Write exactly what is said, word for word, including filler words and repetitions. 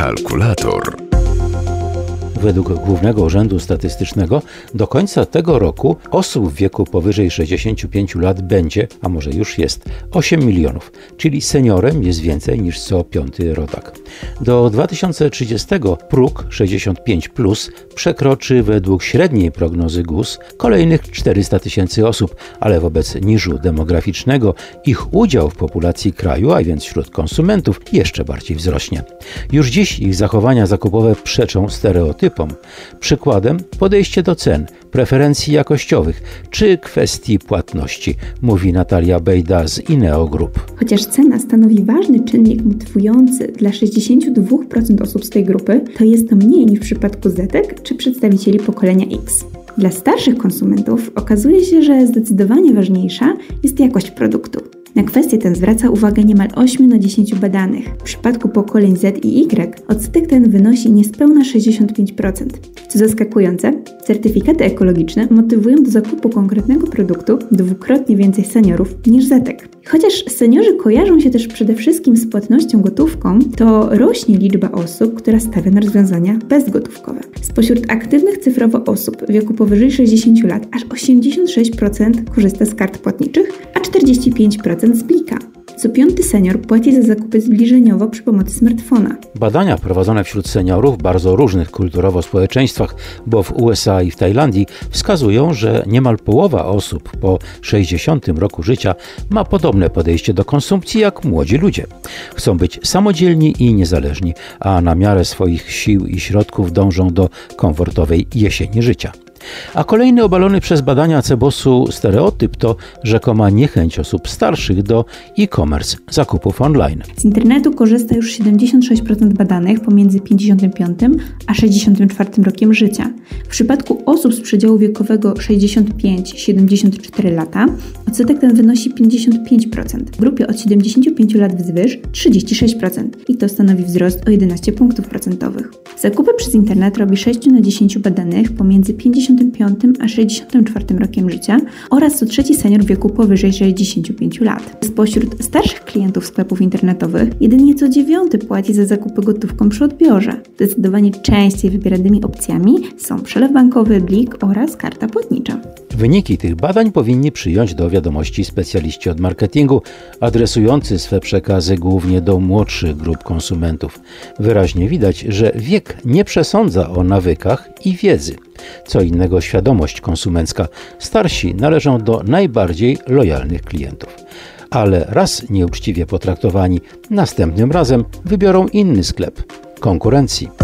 Kalkulator. Według Głównego Urzędu Statystycznego do końca tego roku osób w wieku powyżej sześćdziesięciu pięciu lat będzie, a może już jest, osiem milionów, czyli seniorem jest więcej niż co piąty rodak. Do dwa tysiące trzydziestego próg sześćdziesiąt pięć plus przekroczy według średniej prognozy G U S kolejnych czterysta tysięcy osób, ale wobec niżu demograficznego ich udział w populacji kraju, a więc wśród konsumentów, jeszcze bardziej wzrośnie. Już dziś ich zachowania zakupowe przeczą stereotypom. Przykładem podejście do cen, preferencji jakościowych czy kwestii płatności, mówi Natalia Bejda z Ineo Group. Chociaż cena stanowi ważny czynnik motywujący dla sześćdziesięciu dwóch procent osób z tej grupy, to jest to mniej niż w przypadku Zetek czy przedstawicieli pokolenia X. Dla starszych konsumentów okazuje się, że zdecydowanie ważniejsza jest jakość produktu. Na kwestię tę zwraca uwagę niemal osiem na dziesięć badanych. W przypadku pokoleń Z i Y odsetek ten wynosi niespełna sześćdziesiąt pięć procent. Co zaskakujące, certyfikaty ekologiczne motywują do zakupu konkretnego produktu dwukrotnie więcej seniorów niż Zetek. Chociaż seniorzy kojarzą się też przede wszystkim z płatnością gotówką, to rośnie liczba osób, która stawia na rozwiązania bezgotówkowe. Spośród aktywnych cyfrowo osób w wieku powyżej sześćdziesięciu lat aż osiemdziesiąt sześć procent korzysta z kart płatniczych, a czterdzieści pięć procent z Blika. Co piąty senior płaci za zakupy zbliżeniowo przy pomocy smartfona. Badania prowadzone wśród seniorów w bardzo różnych kulturowo społeczeństwach, bo w U S A i w Tajlandii, wskazują, że niemal połowa osób po sześćdziesiątym roku życia ma podobne podejście do konsumpcji jak młodzi ludzie. Chcą być samodzielni i niezależni, a na miarę swoich sił i środków dążą do komfortowej jesieni życia. A kolejny obalony przez badania Cebosu stereotyp to rzekoma niechęć osób starszych do e-commerce, zakupów online. Z internetu korzysta już siedemdziesiąt sześć procent badanych pomiędzy pięćdziesiątym piątym a sześćdziesiątym czwartym rokiem życia. W przypadku osób z przedziału wiekowego sześćdziesiąt pięć do siedemdziesięciu czterech lata odsetek ten wynosi pięćdziesiąt pięć procent. W grupie od siedemdziesięciu pięciu lat wzwyż trzydzieści sześć procent i to stanowi wzrost o jedenaście punktów procentowych. Zakupy przez internet robi sześć na dziesięciu badanych pomiędzy pięćdziesiątym piątym a sześćdziesiątym czwartym rokiem życia oraz co trzeci senior w wieku powyżej sześćdziesięciu pięciu lat. Spośród starszych klientów sklepów internetowych jedynie co dziewiąty płaci za zakupy gotówką przy odbiorze. Zdecydowanie częściej wybieranymi opcjami są przelew bankowy, Blik oraz karta płatnicza. Wyniki tych badań powinni przyjąć do wiadomości specjaliści od marketingu, adresujący swe przekazy głównie do młodszych grup konsumentów. Wyraźnie widać, że wiek nie przesądza o nawykach i wiedzy. Co innego świadomość konsumencka. Starsi należą do najbardziej lojalnych klientów. Ale raz nieuczciwie potraktowani, następnym razem wybiorą inny sklep konkurencji.